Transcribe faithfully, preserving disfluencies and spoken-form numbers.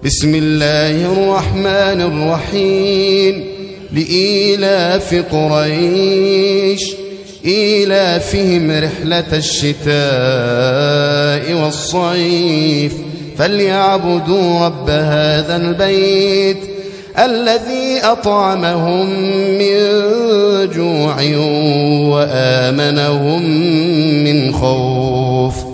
بسم الله الرحمن الرحيم لإيلاف قريش إيلافهم رحلة الشتاء والصيف فليعبدوا رب هذا البيت الذي أطعمهم من جوع وآمنهم من خوف